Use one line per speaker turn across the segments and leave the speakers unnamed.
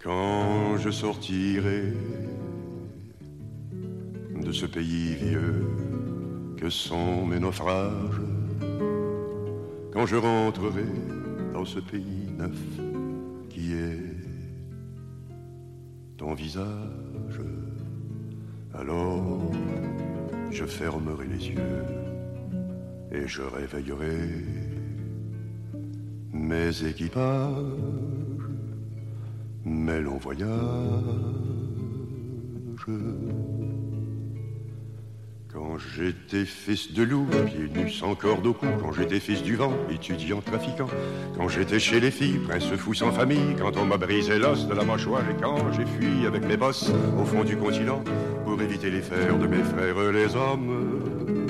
Quand je sortirai de ce pays vieux que sont mes naufrages, quand je rentrerai dans ce pays neuf qui est ton visage, alors je fermerai les yeux et je réveillerai mes équipages, mes longs voyages. Quand j'étais fils de loup, pieds nus sans corde au cou, quand j'étais fils du vent, étudiant trafiquant, quand j'étais chez les filles, prince fou sans famille, quand on m'a brisé l'os de la mâchoire et quand j'ai fui avec mes bosses au fond du continent pour éviter les fers de mes frères les hommes.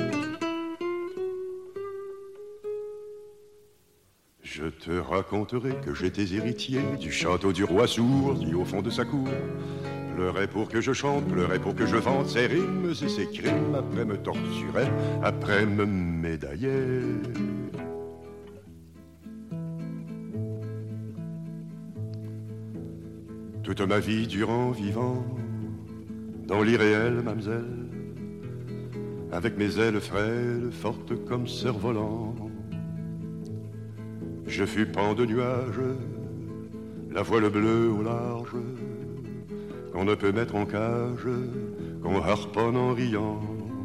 Je te raconterai que j'étais héritier du château du roi sourd, dit au fond de sa cour. Pleurait pour que je chante, pleurait pour que je vante ses rimes et ses crimes. Après me torturait, après me médaillait. Toute ma vie durant vivant, dans l'irréel, mamselle, avec mes ailes frêles, fortes comme cerf-volant, je fus pan de nuages, la voile bleue au large, qu'on ne peut mettre en cage, qu'on harponne en riant.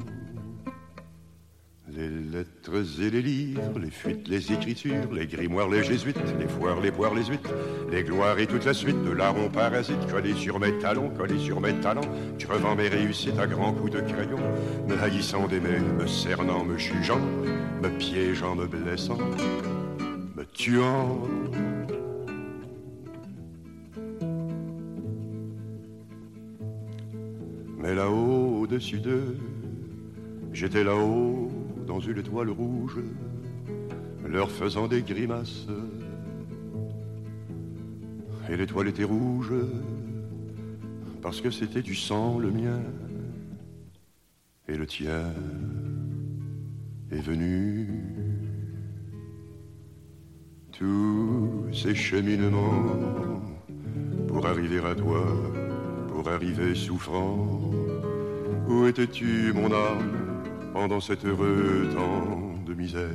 Les lettres et les livres, les fuites, les écritures, les grimoires, les jésuites, les foires, les poires, les huîtres, les gloires et toute la suite de larrons parasites collés sur mes talons, crevant mes réussites à grands coups de crayon, me haïssant d'aimer, me cernant, me jugeant, me piégeant, me blessant, me tuant. Mais là-haut, au-dessus d'eux, j'étais là-haut, dans une étoile rouge, leur faisant des grimaces. Et l'étoile était rouge, parce que c'était du sang le mien. Et le tien est venu. Tous ces cheminements pour arriver à toi, pour arriver souffrant. Où étais-tu, mon âme, pendant cet heureux temps de misère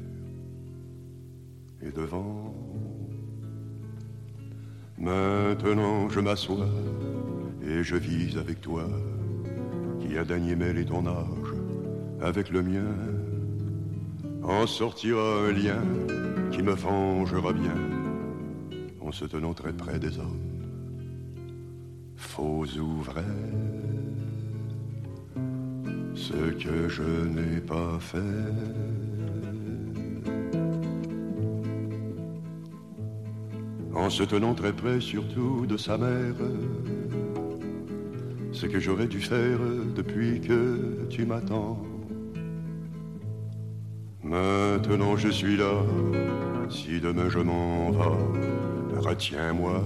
et de vent? Maintenant je m'assois et je vis avec toi, qui a daigné mêler ton âge avec le mien. En sortira un lien qui me vengera bien, en se tenant très près des hommes, faux ou vrais. Ce que je n'ai pas fait, en se tenant très près surtout de sa mère, ce que j'aurais dû faire depuis que tu m'attends. Maintenant je suis là, si demain je m'en vais, retiens-moi,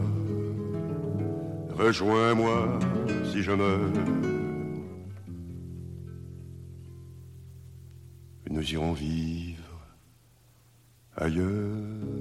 rejoins-moi si je meurs. Nous irons vivre ailleurs.